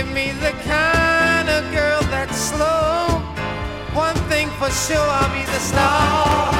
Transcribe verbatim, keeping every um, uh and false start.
give me the kind of girl that's slow. One thing for sure, I'll be the star.